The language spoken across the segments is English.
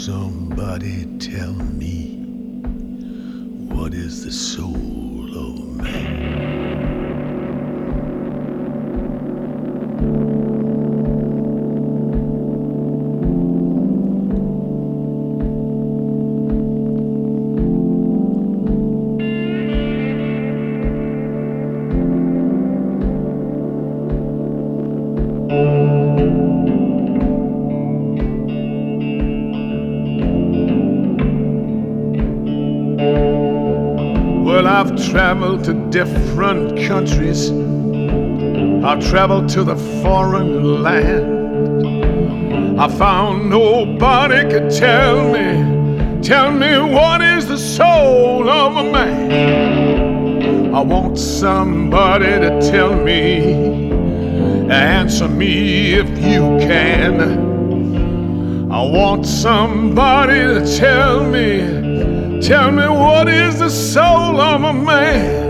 somebody tell me what is the soul of a man? Well, I've traveled to different countries. I've traveled to the foreign land. I found nobody could tell me what is the soul of a man. I want somebody to tell me, answer me if you can. I want somebody to tell me what is the soul of a man.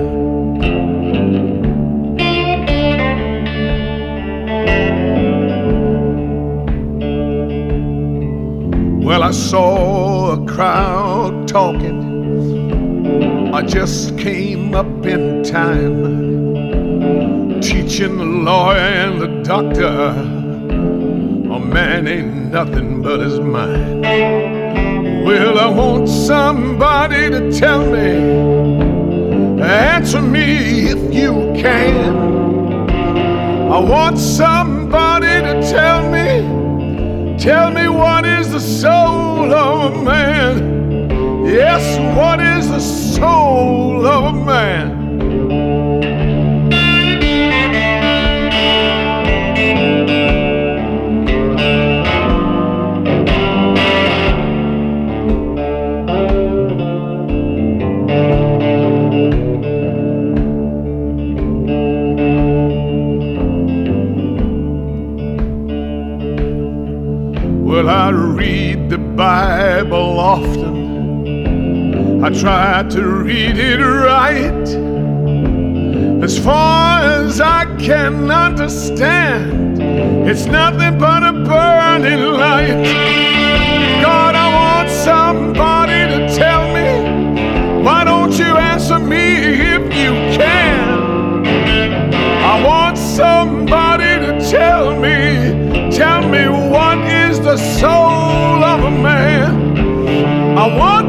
Well, I saw a crowd talking. I just came up in time, teaching the lawyer and the doctor a man ain't nothing but his mind. Well, I want somebody to tell me, answer me if you can. I want somebody to tell me what is the soul of a man. Yes, what is the soul of a man? Well, I read the Bible often. I try to read it right, as far as I can understand. It's nothing but a burning light. God, I want somebody to tell me. Why don't you answer me if you can? I want somebody to tell me what is the soul of a man. I want